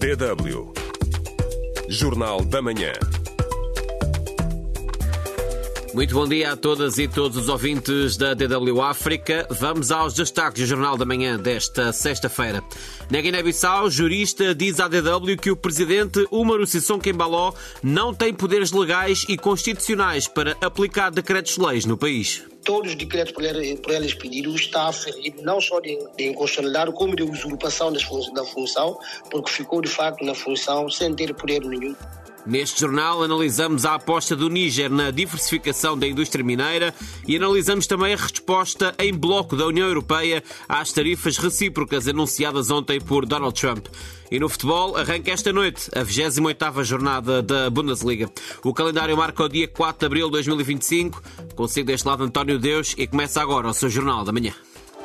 DW Jornal da Manhã. Muito bom dia a todas e todos os ouvintes da DW África. Vamos aos destaques do Jornal da Manhã desta sexta-feira. Na Guiné-Bissau, jurista diz à DW que o presidente Umaru Sissoko Embaló não tem poderes legais e constitucionais para aplicar decretos-leis no país. Todos os decretos por eles pedidos está a ferir não só de inconstitucionalidade, como de usurpação da função, porque ficou de facto na função sem ter poder nenhum. Neste jornal analisamos a aposta do Níger na diversificação da indústria mineira e analisamos também a resposta em bloco da União Europeia às tarifas recíprocas anunciadas ontem por Donald Trump. E no futebol arranca esta noite a 28ª jornada da Bundesliga. O calendário marca o dia 4 de abril de 2025. Consigo deste lado António Deus e começa agora o seu Jornal da Manhã.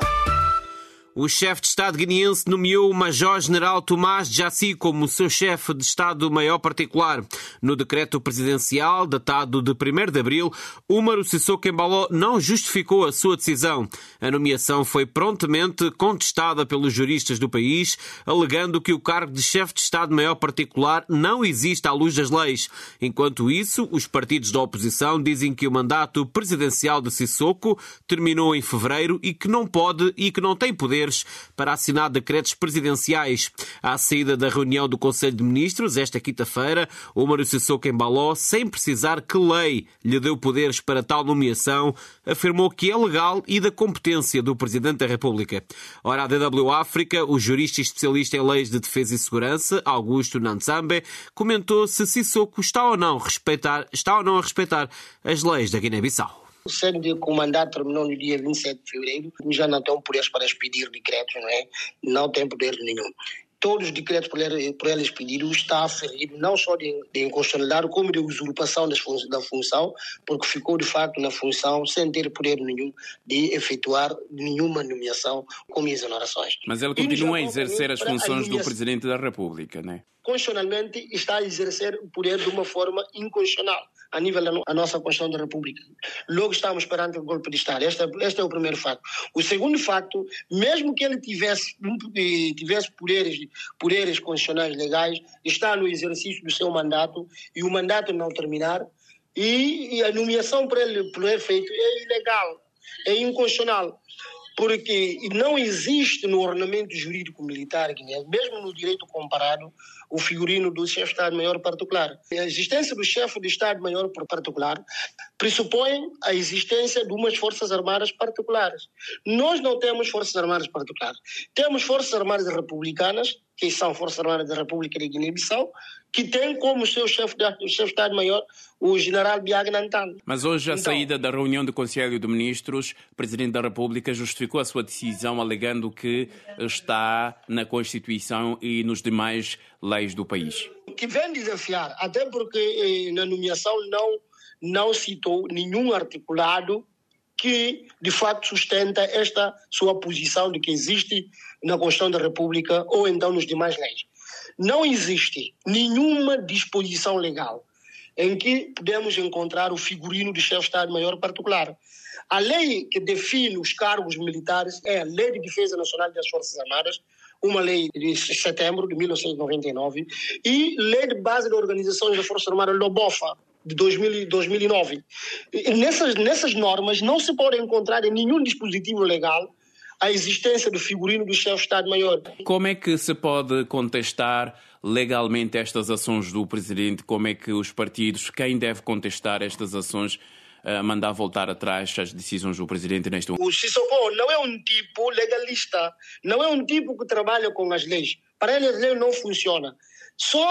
O chefe de Estado guineense nomeou o Major-General Tomás Jassi como seu chefe de Estado-Maior particular. No decreto presidencial, datado de 1º de abril, Umaru Sissoko Embaló não justificou a sua decisão. A nomeação foi prontamente contestada pelos juristas do país, alegando que o cargo de chefe de Estado-Maior particular não existe à luz das leis. Enquanto isso, os partidos da oposição dizem que o mandato presidencial de Sissoko terminou em fevereiro e que não pode e que não tem poder para assinar decretos presidenciais. À saída da reunião do Conselho de Ministros, esta quinta-feira, Umaru Sissoko Embaló, sem precisar que lei lhe deu poderes para tal nomeação, afirmou que é legal e da competência do Presidente da República. Ora, a DW África, o jurista e especialista em leis de defesa e segurança, Augusto Nantsambe, comentou se Sissoko está ou não a respeitar as leis da Guiné-Bissau. Sendo que o mandato terminou no dia 27 de fevereiro, já não tem poderes para expedir decretos, não é? Não tem poder nenhum. Todos os decretos por eles pedidos está a ferir não só de inconstitucionalidade, como de usurpação da função, porque ficou de facto na função sem ter poder nenhum de efetuar nenhuma nomeação como exonerações. Mas ele continua a exercer as funções do Presidente da República, não é? Constitucionalmente está a exercer o poder de uma forma inconstitucional a nível da nossa Constituição da República. Logo estamos perante o golpe de Estado. Este é o primeiro facto. O segundo facto, mesmo que ele tivesse poderes constitucionais legais, está no exercício do seu mandato e o mandato não terminar e a nomeação por ele feito é ilegal, é inconstitucional. Porque não existe no ordenamento jurídico militar guineense, mesmo no direito comparado, o figurino do chefe de Estado-Maior particular. A existência do chefe de Estado-Maior particular pressupõe a existência de umas forças armadas particulares. Nós não temos forças armadas particulares. Temos forças armadas republicanas, que são Forças Armadas da República de Guiné-Bissau, que tem como seu chefe de Estado-Maior o general Biag Nantan. Mas hoje, à saída da reunião do Conselho de Ministros, o Presidente da República justificou a sua decisão alegando que está na Constituição e nos demais leis do país. Que vem desafiar, até porque na nomeação não citou nenhum articulado que, de fato, sustenta esta sua posição de que existe na Constituição da República ou então nos demais leis. Não existe nenhuma disposição legal em que podemos encontrar o figurino de chefe de Estado-Maior particular. A lei que define os cargos militares é a Lei de Defesa Nacional das Forças Armadas, uma lei de setembro de 1999, e Lei de Base da Organização das Forças Armadas, LOBOFA, de 2009. E nessas normas não se pode encontrar em nenhum dispositivo legal a existência do figurino do chefe de Estado-Maior. Como é que se pode contestar legalmente estas ações do Presidente? Como é que os partidos, quem deve contestar estas ações, mandar voltar atrás as decisões do Presidente neste momento? O Sissoko não é um tipo legalista, não é um tipo que trabalha com as leis. Para ele, a lei não funciona. Só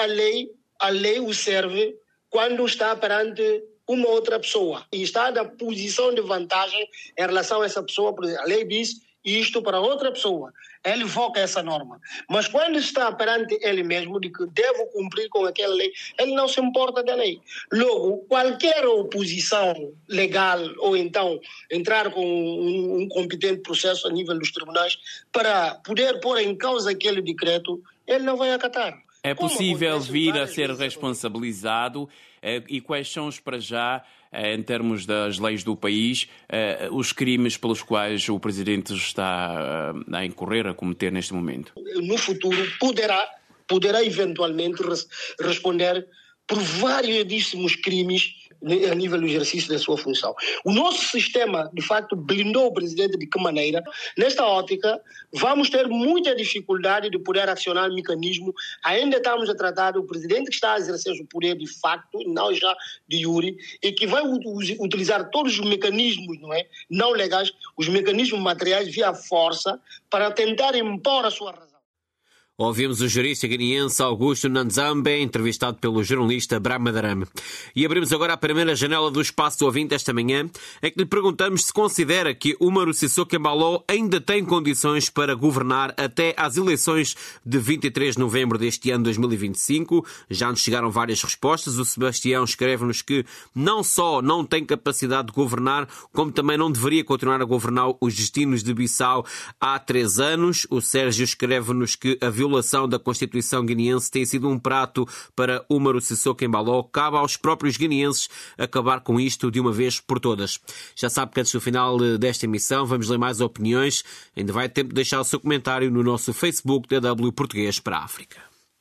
a lei o serve quando está perante uma outra pessoa e está na posição de vantagem em relação a essa pessoa. A lei diz isto para outra pessoa, ele invoca essa norma. Mas quando está perante ele mesmo de que deve cumprir com aquela lei, ele não se importa da lei. Logo, qualquer oposição legal ou então entrar com um competente processo a nível dos tribunais para poder pôr em causa aquele decreto, ele não vai acatar. É possível vir a ser responsabilizado? E quais são os, para já, em termos das leis do país, os crimes pelos quais o Presidente está a incorrer, a cometer neste momento? No futuro poderá poderá eventualmente responder por variedíssimos crimes a nível do exercício da sua função. O nosso sistema, de facto, blindou o presidente de que maneira? Nesta ótica, vamos ter muita dificuldade de poder acionar o mecanismo. Ainda estamos a tratar do presidente que está a exercer o poder de facto, não já de jure, e que vai utilizar todos os mecanismos não legais, os mecanismos materiais via força, para tentar impor a sua razão. Ouvimos o jurista guineense Augusto Nanzambe, entrevistado pelo jornalista Brahma Darame. E abrimos agora a primeira janela do Espaço do Ouvinte esta manhã, em que lhe perguntamos se considera que Umaru Sissoko Embalo ainda tem condições para governar até às eleições de 23 de novembro deste ano 2025. Já nos chegaram várias respostas. O Sebastião escreve-nos que não só não tem capacidade de governar, como também não deveria continuar a governar os destinos de Bissau há 3 anos. O Sérgio escreve-nos que a violação da Constituição guineense tem sido um prato para Umaru Sissoko Embalo. Cabe aos próprios guineenses acabar com isto de uma vez por todas. Já sabe que antes do final desta emissão vamos ler mais opiniões. Ainda vai ter tempo de deixar o seu comentário no nosso Facebook DW Português para a África.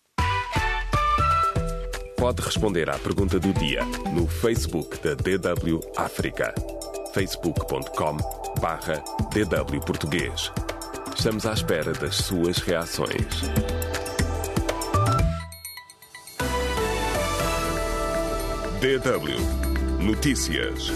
Pode responder à pergunta do dia no Facebook da DW África. facebook.com/DW Português. Estamos à espera das suas reações. DW Notícias.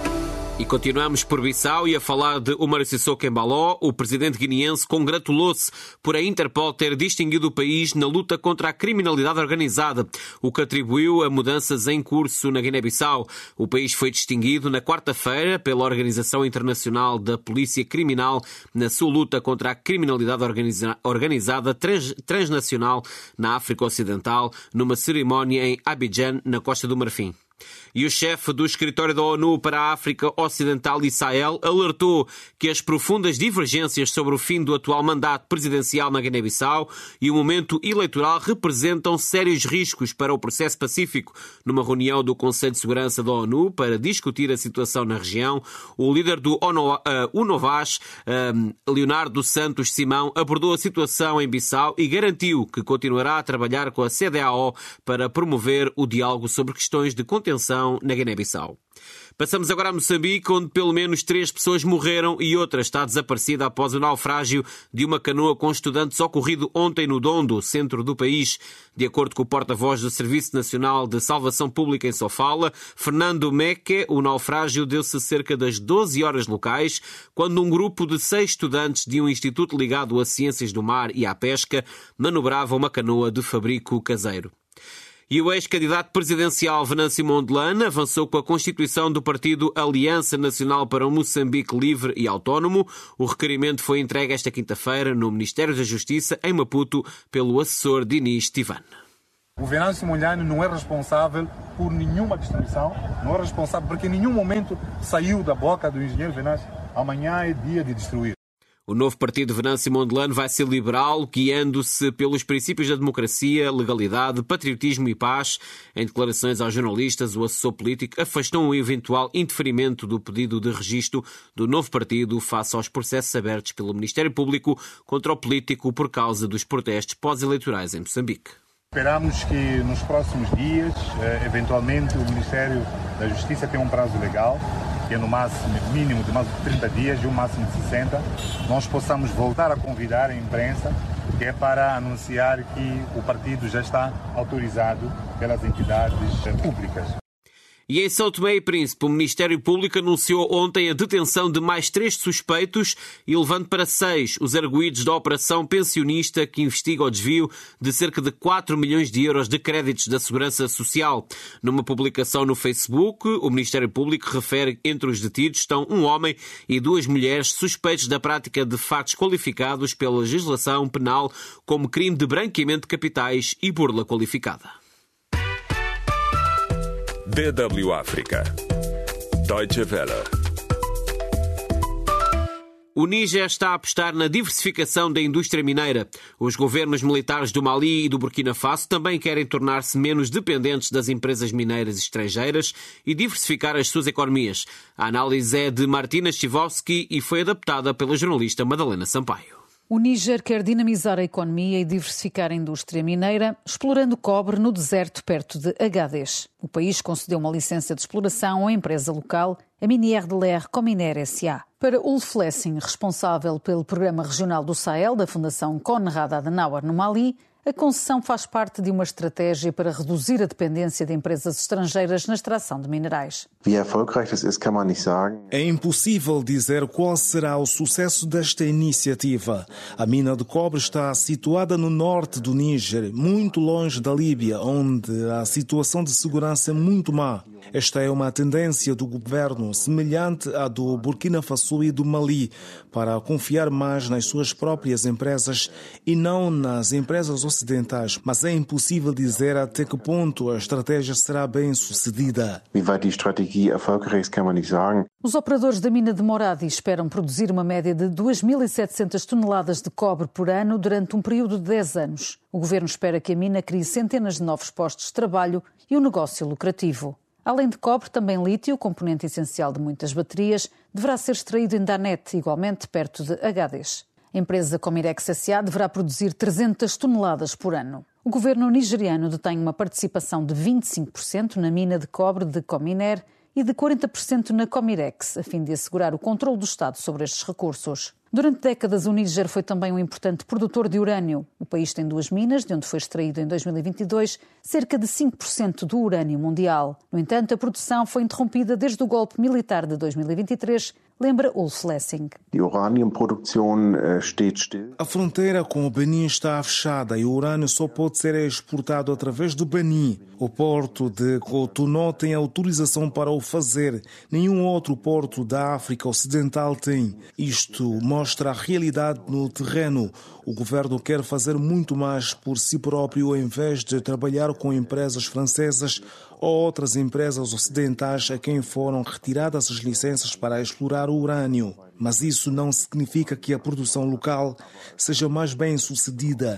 E continuamos por Bissau e a falar de Umaru Sissoko Embalo. O presidente guineense congratulou-se por a Interpol ter distinguido o país na luta contra a criminalidade organizada, o que atribuiu a mudanças em curso na Guiné-Bissau. O país foi distinguido na quarta-feira pela Organização Internacional da Polícia Criminal na sua luta contra a criminalidade organizada transnacional na África Ocidental, numa cerimónia em Abidjan, na Costa do Marfim. E o chefe do Escritório da ONU para a África Ocidental e Sahel alertou que as profundas divergências sobre o fim do atual mandato presidencial na Guiné-Bissau e o momento eleitoral representam sérios riscos para o processo pacífico. Numa reunião do Conselho de Segurança da ONU para discutir a situação na região, o líder do UNOVAS, Leonardo Santos Simão, abordou a situação em Bissau e garantiu que continuará a trabalhar com a CEDEAO para promover o diálogo sobre questões de contenção na Guiné-Bissau. Passamos agora a Moçambique, onde pelo menos 3 pessoas morreram e outra está desaparecida após o naufrágio de uma canoa com estudantes ocorrido ontem no Dondo, centro do país. De acordo com o porta-voz do Serviço Nacional de Salvação Pública em Sofala, Fernando Meque, o naufrágio deu-se cerca das 12 horas locais, quando um grupo de 6 estudantes de um instituto ligado a ciências do mar e à pesca manobrava uma canoa de fabrico caseiro. E o ex-candidato presidencial Venâncio Mondlane avançou com a constituição do partido Aliança Nacional para um Moçambique Livre e Autónomo. O requerimento foi entregue esta quinta-feira no Ministério da Justiça, em Maputo, pelo assessor Dinis Tivan. O Venâncio Mondlane não é responsável por nenhuma destruição, não é responsável porque em nenhum momento saiu da boca do engenheiro Venâncio. Amanhã é dia de destruir. O novo partido Venâncio Mondlane vai ser liberal, guiando-se pelos princípios da democracia, legalidade, patriotismo e paz. Em declarações aos jornalistas, o assessor político afastou um eventual indeferimento do pedido de registro do novo partido face aos processos abertos pelo Ministério Público contra o político por causa dos protestos pós-eleitorais em Moçambique. Esperamos que nos próximos dias, eventualmente, o Ministério da Justiça tenha um prazo legal, que é no máximo, mínimo de mais de 30 dias e um máximo de 60, nós possamos voltar a convidar a imprensa, que é para anunciar que o partido já está autorizado pelas entidades públicas. E em São Tomé e Príncipe, o Ministério Público anunciou ontem a detenção de mais 3 suspeitos e levando para 6 os arguídos da Operação Pensionista, que investiga o desvio de cerca de 4 milhões de euros de créditos da Segurança Social. Numa publicação no Facebook, o Ministério Público refere que entre os detidos estão um homem e 2 mulheres suspeitos da prática de fatos qualificados pela legislação penal como crime de branqueamento de capitais e burla qualificada. DW África. Deutsche Welle. O Níger está a apostar na diversificação da indústria mineira. Os governos militares do Mali e do Burkina Faso também querem tornar-se menos dependentes das empresas mineiras estrangeiras e diversificar as suas economias. A análise é de Martina Chivovski e foi adaptada pela jornalista Madalena Sampaio. O Níger quer dinamizar a economia e diversificar a indústria mineira, explorando cobre no deserto perto de Agadez. O país concedeu uma licença de exploração à empresa local, a Minière de l'Air Cominer S.A. Para Ulf Lessing, responsável pelo Programa Regional do Sahel da Fundação Konrad Adenauer no Mali, a concessão faz parte de uma estratégia para reduzir a dependência de empresas estrangeiras na extração de minerais. É impossível dizer qual será o sucesso desta iniciativa. A mina de cobre está situada no norte do Níger, muito longe da Líbia, onde a situação de segurança é muito má. Esta é uma tendência do governo, semelhante à do Burkina Faso e do Mali, para confiar mais nas suas próprias empresas e não nas empresas ocidentais. Mas é impossível dizer até que ponto a estratégia será bem sucedida. Os operadores da mina de Moradi esperam produzir uma média de 2.700 toneladas de cobre por ano durante um período de 10 anos. O governo espera que a mina crie centenas de novos postos de trabalho e um negócio lucrativo. Além de cobre, também lítio, componente essencial de muitas baterias, deverá ser extraído em Danet, igualmente perto de Agadez. A empresa Comirex S.A. deverá produzir 300 toneladas por ano. O governo nigeriano detém uma participação de 25% na mina de cobre de Cominer e de 40% na Comirex, a fim de assegurar o controle do Estado sobre estes recursos. Durante décadas, o Níger foi também um importante produtor de urânio. O país tem 2 minas, de onde foi extraído em 2022 cerca de 5% do urânio mundial. No entanto, a produção foi interrompida desde o golpe militar de 2023, lembra Ulf Lessing. A fronteira com o Benin está fechada e o urânio só pode ser exportado através do Benin. O porto de Cotonou tem autorização para o fazer. Nenhum outro porto da África Ocidental tem. Isto mostra a realidade no terreno. O governo quer fazer muito mais por si próprio em vez de trabalhar com empresas francesas ou outras empresas ocidentais a quem foram retiradas as licenças para explorar o urânio. Mas isso não significa que a produção local seja mais bem sucedida.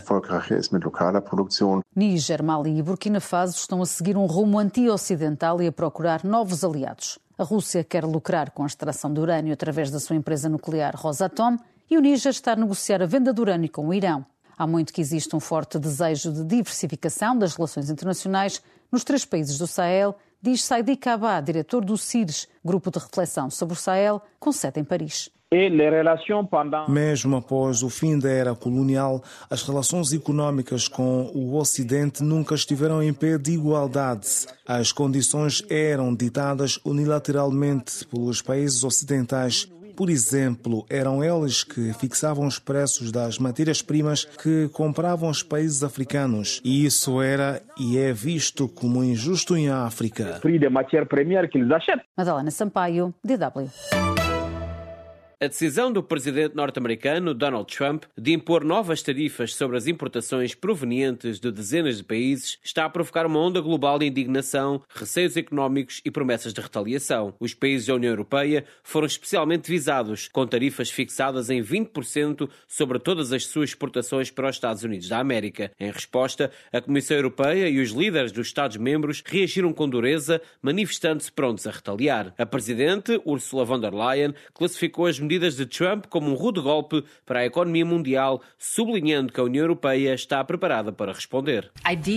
Níger, Mali e Burkina Faso estão a seguir um rumo anti-ocidental e a procurar novos aliados. A Rússia quer lucrar com a extração de urânio através da sua empresa nuclear Rosatom e o Níger está a negociar a venda de urânio com o Irão. Há muito que existe um forte desejo de diversificação das relações internacionais nos 3 países do Sahel, diz Saidi Kaba, diretor do CIRS, grupo de reflexão sobre o Sahel, com sede em Paris. Mesmo após o fim da era colonial, as relações económicas com o Ocidente nunca estiveram em pé de igualdade. As condições eram ditadas unilateralmente pelos países ocidentais. Por exemplo, eram eles que fixavam os preços das matérias-primas que compravam os países africanos. E isso era e é visto como injusto em África. Madalena Sampaio, DW. A decisão do presidente norte-americano, Donald Trump, de impor novas tarifas sobre as importações provenientes de dezenas de países está a provocar uma onda global de indignação, receios económicos e promessas de retaliação. Os países da União Europeia foram especialmente visados, com tarifas fixadas em 20% sobre todas as suas exportações para os Estados Unidos da América. Em resposta, a Comissão Europeia e os líderes dos Estados-membros reagiram com dureza, manifestando-se prontos a retaliar. A presidente, Ursula von der Leyen, classificou as medidas de Trump como um rude golpe para a economia mundial, sublinhando que a União Europeia está preparada para responder.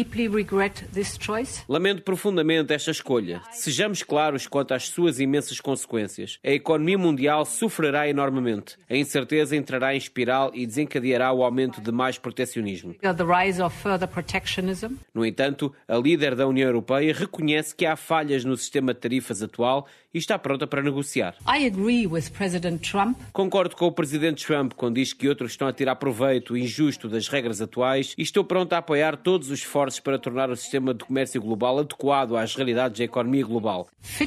Lamento profundamente esta escolha. Sejamos claros quanto às suas imensas consequências. A economia mundial sofrerá enormemente. A incerteza entrará em espiral e desencadeará o aumento de mais protecionismo. No entanto, a líder da União Europeia reconhece que há falhas no sistema de tarifas atual e está pronta para negociar. Concordo com o presidente Trump quando diz que outros estão a tirar proveito injusto das regras atuais e estou pronto a apoiar todos os esforços para tornar o sistema de comércio global adequado às realidades da economia global.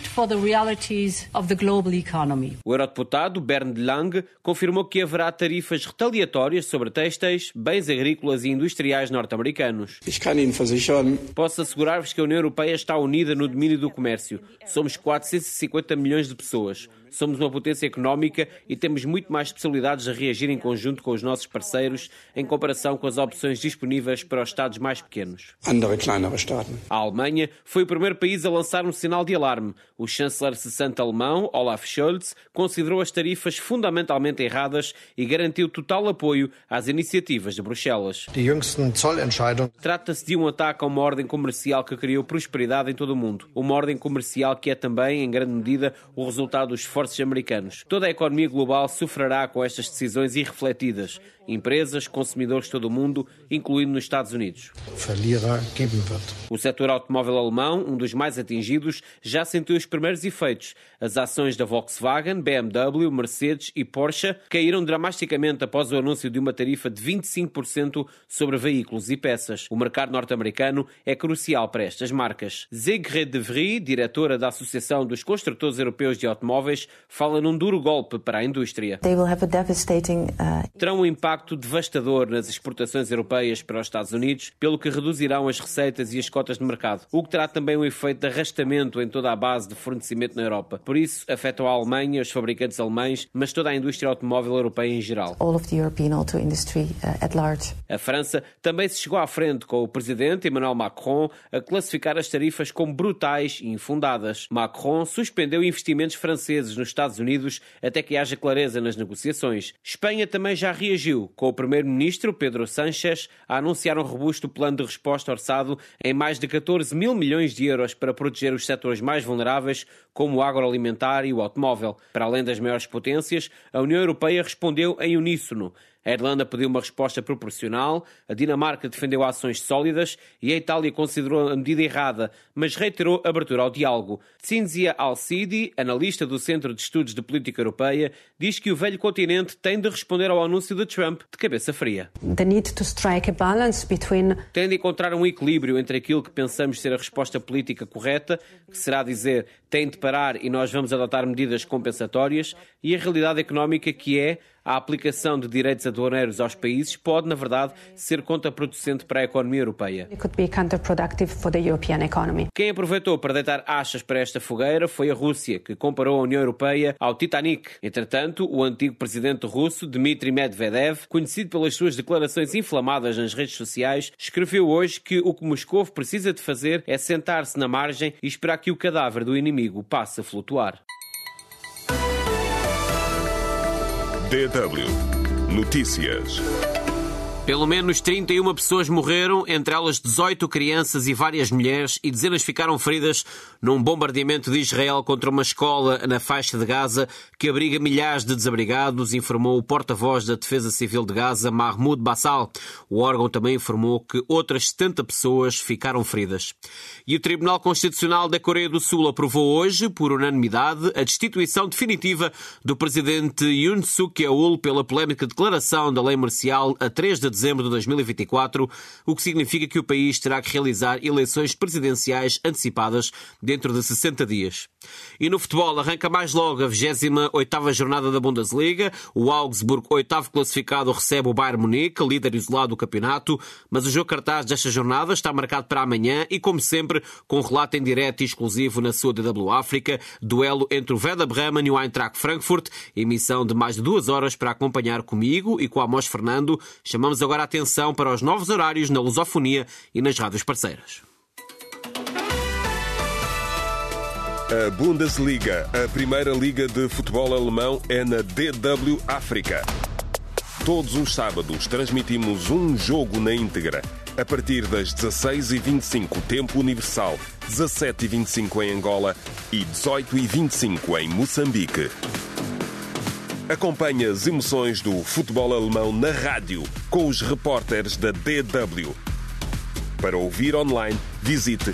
O eurodeputado Bernd Lange confirmou que haverá tarifas retaliatórias sobre têxteis, bens agrícolas e industriais norte-americanos. Posso assegurar-vos que a União Europeia está unida no domínio do comércio. Somos 450 milhões de pessoas. Somos uma potência económica e temos muito mais possibilidades de reagir em conjunto com os nossos parceiros em comparação com as opções disponíveis para os Estados mais pequenos. A Alemanha foi o primeiro país a lançar um sinal de alarme. O chanceler cessante alemão, Olaf Scholz, considerou as tarifas fundamentalmente erradas e garantiu total apoio às iniciativas de Bruxelas. Trata-se de um ataque a uma ordem comercial que criou prosperidade em todo o mundo. Uma ordem comercial que é também, em grande medida, o resultado dos esforços americanos. Toda a economia global sofrerá com estas decisões irrefletidas. Empresas, consumidores de todo o mundo, incluindo nos Estados Unidos. O setor automóvel alemão, um dos mais atingidos, já sentiu os primeiros efeitos. As ações da Volkswagen, BMW, Mercedes e Porsche caíram dramaticamente após o anúncio de uma tarifa de 25% sobre veículos e peças. O mercado norte-americano é crucial para estas marcas. Sigrid de Vries, diretora da Associação dos Construtores Europeus de Automóveis, fala num duro golpe para a indústria. Terão um impacto devastador nas exportações europeias para os Estados Unidos, pelo que reduzirão as receitas e as cotas de mercado, o que terá também um efeito de arrastamento em toda a base de fornecimento na Europa. Por isso, afetam a Alemanha, os fabricantes alemães, mas toda a indústria automóvel europeia em geral. A França também se chegou à frente com o presidente Emmanuel Macron a classificar as tarifas como brutais e infundadas. Macron suspendeu investimentos franceses nos Estados Unidos até que haja clareza nas negociações. Espanha também já reagiu, com o primeiro-ministro Pedro Sánchez a anunciar um robusto plano de resposta orçado em mais de 14 mil milhões de euros para proteger os setores mais vulneráveis, como o agroalimentar e o automóvel. Para além das maiores potências, a União Europeia respondeu em uníssono. A Irlanda pediu uma resposta proporcional, a Dinamarca defendeu ações sólidas e a Itália considerou a medida errada, mas reiterou a abertura ao diálogo. Cinzia Al-Sidi, analista do Centro de Estudos de Política Europeia, diz que o velho continente tem de responder ao anúncio de Trump de cabeça fria. Tem de encontrar um equilíbrio entre aquilo que pensamos ser a resposta política correta, que será dizer tem de parar e nós vamos adotar medidas compensatórias, e a realidade económica que é a aplicação de direitos aduaneiros aos países pode, na verdade, ser contraproducente para a economia europeia. Quem aproveitou para deitar achas para esta fogueira foi a Rússia, que comparou a União Europeia ao Titanic. Entretanto, o antigo presidente russo, Dmitry Medvedev, conhecido pelas suas declarações inflamadas nas redes sociais, escreveu hoje que o que Moscou precisa de fazer é sentar-se na margem e esperar que o cadáver do inimigo passe a flutuar. DW Notícias. Pelo menos 31 pessoas morreram, entre elas 18 crianças e várias mulheres, e dezenas ficaram feridas num bombardeamento de Israel contra uma escola na faixa de Gaza que abriga milhares de desabrigados, informou o porta-voz da Defesa Civil de Gaza, Mahmoud Bassal. O órgão também informou que outras 70 pessoas ficaram feridas. E o Tribunal Constitucional da Coreia do Sul aprovou hoje, por unanimidade, a destituição definitiva do presidente Yoon Suk-yeol pela polémica declaração da lei marcial a 3 de dezembro de 2024, o que significa que o país terá que realizar eleições presidenciais antecipadas dentro de 60 dias. E no futebol arranca mais logo a 28ª jornada da Bundesliga. O Augsburg, 8º classificado, recebe o Bayern Munique, líder isolado do campeonato, mas o jogo cartaz desta jornada está marcado para amanhã e, como sempre, com um relato em direto e exclusivo na sua DW África, duelo entre o Werder Bremen e o Eintracht Frankfurt, emissão de mais de 2 horas para acompanhar comigo e com a Amos Fernando. Chamamos agora a atenção para os novos horários na lusofonia e nas rádios parceiras. A Bundesliga, a primeira liga de futebol alemão, é na DW África. Todos os sábados transmitimos um jogo na íntegra. A partir das 16h25, tempo universal, 17h25 em Angola e 18h25 em Moçambique. Acompanhe as emoções do futebol alemão na rádio, com os repórteres da DW. Para ouvir online, visite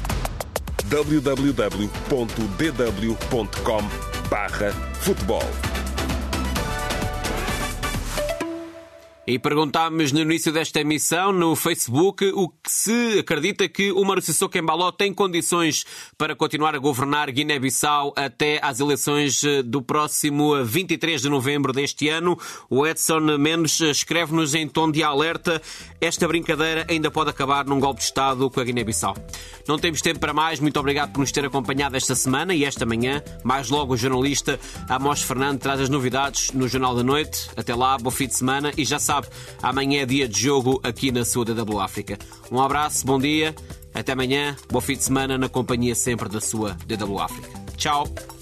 www.dw.com/futebol. E perguntámos no início desta emissão, no Facebook, o que se acredita que o Umaru Sissoko Embalo tem condições para continuar a governar Guiné-Bissau até às eleições do próximo 23 de novembro deste ano. O Edson Mendes escreve-nos em tom de alerta: esta brincadeira ainda pode acabar num golpe de Estado com a Guiné-Bissau. Não temos tempo para mais. Muito obrigado por nos ter acompanhado esta semana e esta manhã. Mais logo o jornalista Amós Fernando traz as novidades no Jornal da Noite. Até lá, bom fim de semana e já sabe, amanhã é dia de jogo aqui na sua DW África. Um abraço, bom dia, até amanhã, bom fim de semana na companhia sempre da sua DW África. Tchau!